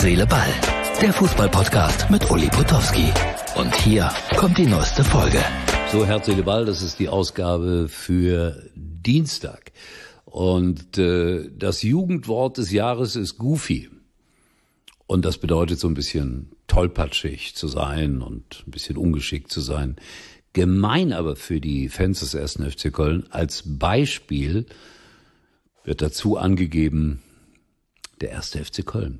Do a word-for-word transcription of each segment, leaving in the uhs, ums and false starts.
Seele, Ball. Der Fußball-Podcast mit Uli Potowski. Und hier kommt die neueste Folge. So, Herz, Seele, Ball, das ist die Ausgabe für Dienstag. Und äh, das Jugendwort des Jahres ist Goofy. Und das bedeutet so ein bisschen tollpatschig zu sein und ein bisschen ungeschickt zu sein. Gemein aber für die Fans des ersten F C Köln, als Beispiel wird dazu angegeben, der erste F C Köln.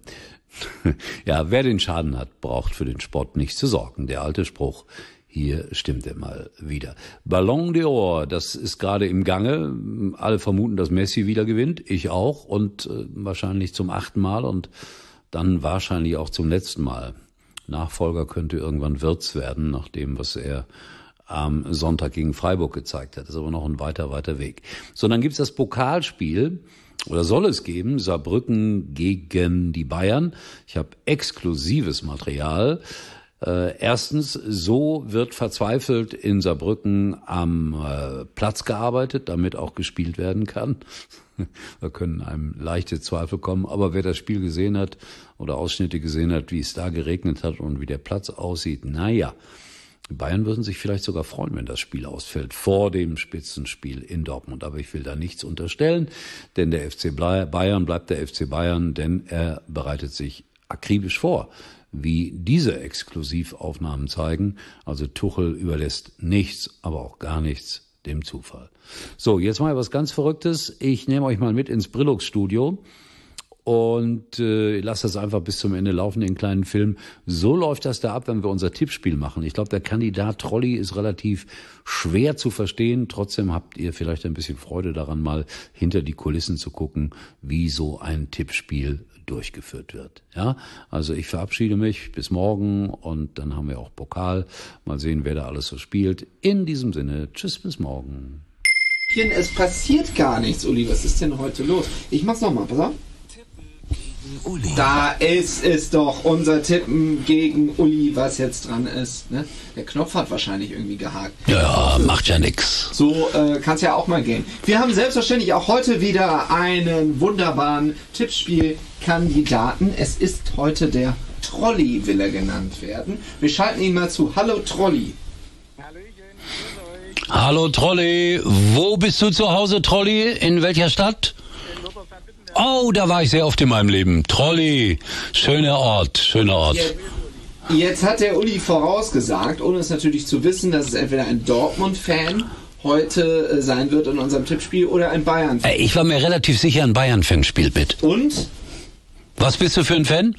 Ja, wer den Schaden hat, braucht für den Sport nicht zu sorgen. Der alte Spruch, hier stimmt er mal wieder. Ballon d'Or, das ist gerade im Gange. Alle vermuten, dass Messi wieder gewinnt. Ich auch und äh, wahrscheinlich zum achten Mal und dann wahrscheinlich auch zum letzten Mal. Nachfolger könnte irgendwann Wirtz werden, nach dem, was er am Sonntag gegen Freiburg gezeigt hat. Das ist aber noch ein weiter, weiter Weg. So, dann gibt's das Pokalspiel, oder soll es geben, Saarbrücken gegen die Bayern. Ich habe exklusives Material. Äh, erstens, so wird verzweifelt in Saarbrücken am äh, Platz gearbeitet, damit auch gespielt werden kann. Da können einem leichte Zweifel kommen. Aber wer das Spiel gesehen hat oder Ausschnitte gesehen hat, wie es da geregnet hat und wie der Platz aussieht, naja, Bayern würden sich vielleicht sogar freuen, wenn das Spiel ausfällt, vor dem Spitzenspiel in Dortmund. Aber ich will da nichts unterstellen, denn der F C Bayern bleibt der F C Bayern, denn er bereitet sich akribisch vor, wie diese Exklusivaufnahmen zeigen. Also Tuchel überlässt nichts, aber auch gar nichts dem Zufall. So, jetzt mal was ganz Verrücktes. Ich nehme euch mal mit ins Brillux-Studio. Und äh, lasst das einfach bis zum Ende laufen, den kleinen Film. So läuft das da ab, wenn wir unser Tippspiel machen. Ich glaube, der Kandidat Trolli ist relativ schwer zu verstehen. Trotzdem habt ihr vielleicht ein bisschen Freude daran, mal hinter die Kulissen zu gucken, wie so ein Tippspiel durchgeführt wird. Ja, also ich verabschiede mich bis morgen und dann haben wir auch Pokal. Mal sehen, wer da alles so spielt. In diesem Sinne, tschüss, bis morgen. Es passiert gar nichts, Uli. Was ist denn heute los? Ich mach's nochmal, pass auf. Uli. Da ist es doch, unser Tippen gegen Uli, was jetzt dran ist. Ne? Der Knopf hat wahrscheinlich irgendwie gehakt. Ja, macht ja nix. So äh, kann es ja auch mal gehen. Wir haben selbstverständlich auch heute wieder einen wunderbaren Tippspielkandidaten. Es ist heute der Trolli, will er genannt werden. Wir schalten ihn mal zu. Hallo Trolli. Hallo Trolli, wo bist du zu Hause, Trolli? In welcher Stadt? Oh, da war ich sehr oft in meinem Leben. Trolli, schöner Ort, schöner Ort. Jetzt, jetzt hat der Uli vorausgesagt, ohne es natürlich zu wissen, dass es entweder ein Dortmund-Fan heute äh, sein wird in unserem Tippspiel oder ein Bayern-Fan. Ich war mir relativ sicher, ein Bayern-Fan spielt mit. Und? Was bist du für ein Fan?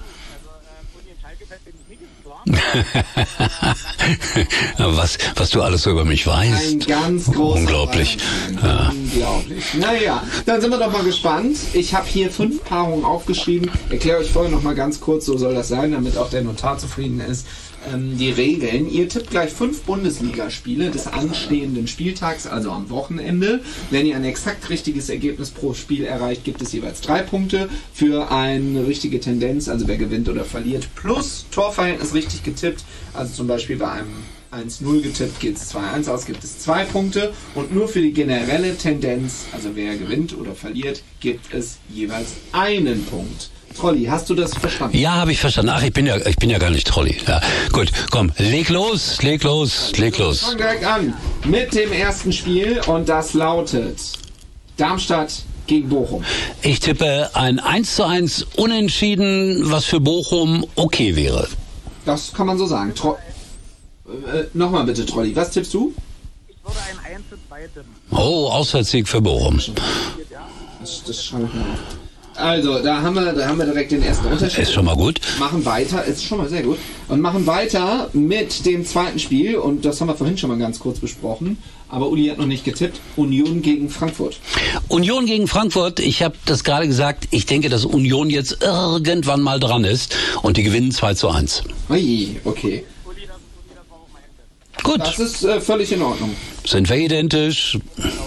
was, was du alles so über mich weißt. Ein ganz großer Unglaublich. Ja. Unglaublich. Naja, dann sind wir doch mal gespannt. Ich habe hier fünf Paarungen aufgeschrieben. Erkläre euch vorher noch mal ganz kurz, so soll das sein, damit auch der Notar zufrieden ist. Ähm, die Regeln. Ihr tippt gleich fünf Bundesligaspiele des anstehenden Spieltags, also am Wochenende. Wenn ihr ein exakt richtiges Ergebnis pro Spiel erreicht, gibt es jeweils drei Punkte für eine richtige Tendenz, also wer gewinnt oder verliert, plus Torverhältnis richtig getippt, also zum Beispiel bei einem eins null getippt geht es zwei eins aus, gibt es zwei Punkte und nur für die generelle Tendenz, also wer gewinnt oder verliert, gibt es jeweils einen Punkt. Trolli, hast du das verstanden? Ja, habe ich verstanden. Ach, ich bin ja, ich bin ja gar nicht Trolli. Ja, gut, komm, leg los, leg los, leg los. Wir fangen direkt an mit dem ersten Spiel und das lautet Darmstadt gegen Bochum. Ich tippe ein eins zu eins Unentschieden, was für Bochum okay wäre. Das kann man so sagen. Tro äh, Nochmal bitte, Trolli. Was tippst du? Ich würde ein eins zu zwei tippen. Oh, Auswärtssieg für Bochum. Das, das schreibe ich mal auf. Also, da haben wir, da haben wir direkt den ersten Unterschied. Ist schon mal gut. Machen weiter, ist schon mal sehr gut. Und machen weiter mit dem zweiten Spiel. Und das haben wir vorhin schon mal ganz kurz besprochen. Aber Uli hat noch nicht getippt. Union gegen Frankfurt. Union gegen Frankfurt. Ich habe das gerade gesagt. Ich denke, dass Union jetzt irgendwann mal dran ist. Und die gewinnen zwei zu eins. Ui, okay. Gut. Das ist äh, völlig in Ordnung. Sind wir identisch?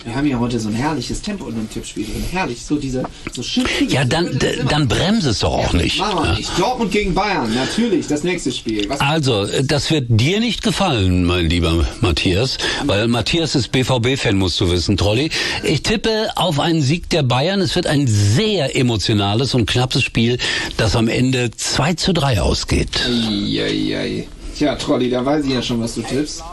Wir haben ja heute so ein herrliches Tempo in dem Tippspiel drin. Herrlich, so diese, so schön. Ja, dann, d- dann bremse es doch auch ja, nicht. Machen wir Ja. nicht. Dortmund gegen Bayern, natürlich, das nächste Spiel. Was Also, das wird dir nicht gefallen, mein lieber Matthias, weil Matthias ist B V B-Fan, musst du wissen, Trolli. Ich tippe auf einen Sieg der Bayern. Es wird ein sehr emotionales und knappes Spiel, das am Ende zwei zu drei ausgeht. Eieiei. Tja, Trolli, da weiß ich ja schon, was du tippst.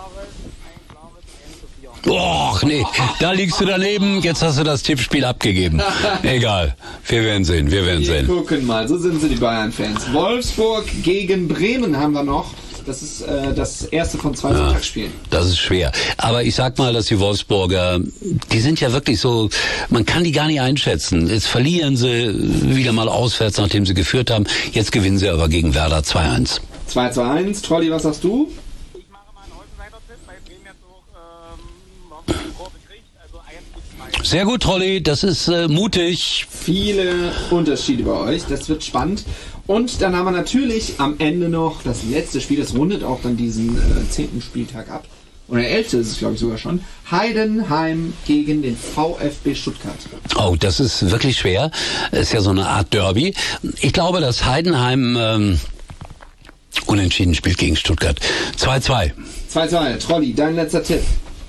Och, nee, da liegst du daneben, jetzt hast du das Tippspiel abgegeben. Egal, wir werden sehen, wir werden Wir sehen. gucken mal, so sind sie, die Bayern-Fans. Wolfsburg gegen Bremen haben wir noch. Das ist äh, das erste von zwei Sonntagsspielen. Das ist schwer. Aber ich sag mal, dass die Wolfsburger, die sind ja wirklich so, man kann die gar nicht einschätzen. Jetzt verlieren sie wieder mal auswärts, nachdem sie geführt haben. Jetzt gewinnen sie aber gegen Werder zwei eins. zwei zu eins. Trolli, was sagst du? Ich mache mal einen Außenseiter-Tipp, weil Bremen jetzt auch ähm, noch die Kurve kriegt. Also eins zu zwei. Sehr gut, Trolli, das ist äh, mutig. Viele Unterschiede bei euch. Das wird spannend. Und dann haben wir natürlich am Ende noch das letzte Spiel. Das rundet auch dann diesen äh, zehnten Spieltag ab. Oder elfte ist es, glaube ich, sogar schon. Heidenheim gegen den VfB Stuttgart. Oh, das ist wirklich schwer. Ist ja so eine Art Derby. Ich glaube, dass Heidenheim ähm, unentschieden spielt gegen Stuttgart. zwei zwei. zwei zu eins. Trolli, dein letzter Tipp.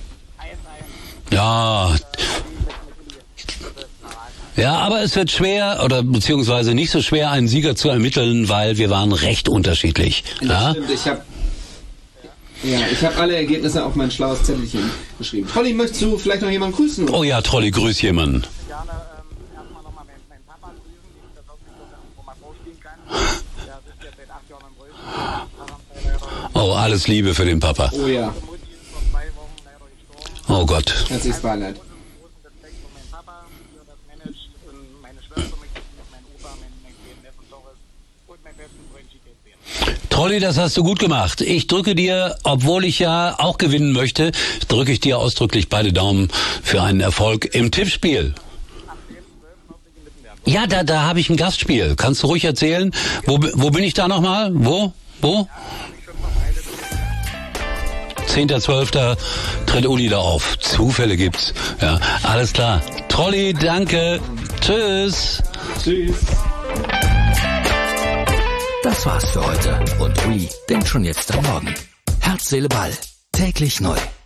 Ja. Ja, aber es wird schwer, oder beziehungsweise nicht so schwer, einen Sieger zu ermitteln, weil wir waren recht unterschiedlich. Das Ja? stimmt, ich habe ja, ich habe alle Ergebnisse auf mein schlaues Zettelchen geschrieben. Trolli, möchtest du vielleicht noch jemanden grüßen? Oh ja, Trolli, grüß jemanden. Gerne ähm, erstmal nochmal meinen, meinen Papa grüßen, den ich das auch nicht so irgendwo mal vorspielen kann. Der ist jetzt seit acht Jahren am Rösen. Oh, alles Liebe für den Papa. Oh ja, Mutti ist vor zwei Wochen leider gestorben. Oh Gott. herzliches Beileid. Großen Respekt vor meinem Papa, wie er das managt. Und meine Schwester möchte ich mit meinem Opa, meinem mein kleinen Neffen Doris und meinem besten Freund Chico sehen. Trolli, das hast du gut gemacht. Ich drücke dir, obwohl ich ja auch gewinnen möchte, drücke ich dir ausdrücklich beide Daumen für einen Erfolg im Tippspiel. Ja, da, da habe ich ein Gastspiel. Kannst du ruhig erzählen? Wo, wo bin ich da nochmal? Wo? Wo? zehnter zwölfter tritt Uli da auf. Zufälle gibt's. Ja, alles klar. Trolli, danke. Tschüss. Tschüss. Das war's für heute. Und Uli denkt schon jetzt am Morgen. Herz, Seele, Ball. Täglich neu.